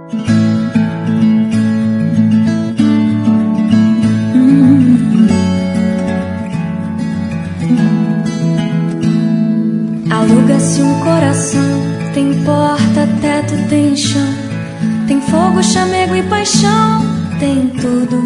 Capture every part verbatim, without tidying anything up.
Aluga-se um coração, tem porta, teto, tem chão, tem fogo, chamego e paixão, tem tudo.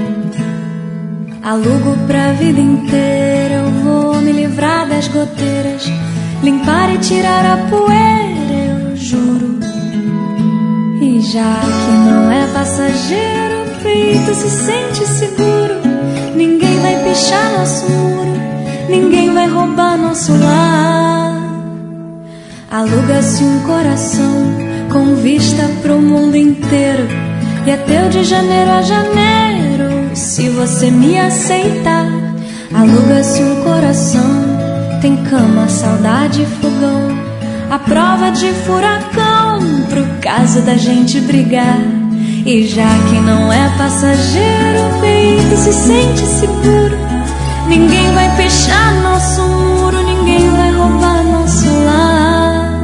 Alugo pra vida inteira, eu vou me livrar das goteiras, limpar e tirar a poeira, eu juro. E já que não é passageiro, o peito se sente seguro. Ninguém vai pichar nosso muro, ninguém vai roubar nosso lar. Aluga-se um coração com vista pro mundo inteiro, e é teu de janeiro a janeiro, se você me aceitar. Aluga-se um coração, tem cama, saudade e fogão, a prova de furacão, pro caso da gente brigar. E já que não é passageiro, o peito se sente seguro. Ninguém vai fechar nosso muro, ninguém vai roubar nosso lar.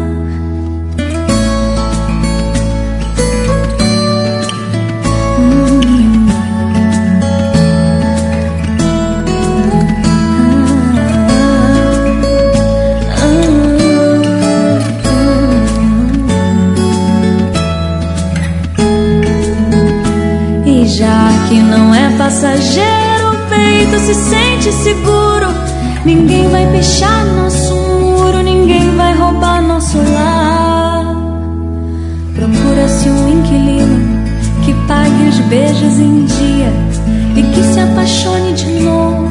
Já que não é passageiro, o peito se sente seguro. Ninguém vai pichar nosso muro, ninguém vai roubar nosso lar. Procura-se um inquilino que pague os beijos em dia e que se apaixone de novo